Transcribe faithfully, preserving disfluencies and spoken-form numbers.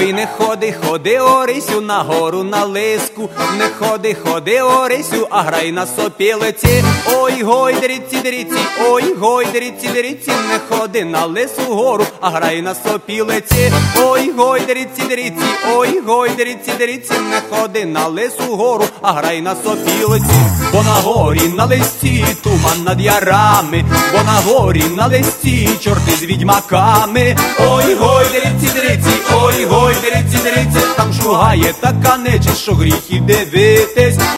Ой, не ходи, ходи, Орисю, на гору на лиску, не ходи, ходи, Орисю, а грай на сопілиці. Ой, гой, дриці, дриці, ой, гой, дриці, дриці, не ходи на лису гору, а грай на сопілиці. Ой, гой, дриці, дриці, ой, гой, дриці, дриці, не ходи на лису гору, а грай на сопілиці. Бо на горі на листі туман над ярами, бо на горі на листі чорти з відьмаками. Ой, гой, дриці, дриці, ой, гой, дриці, дриці, там шугає така нечисть, що гріх і дивитись.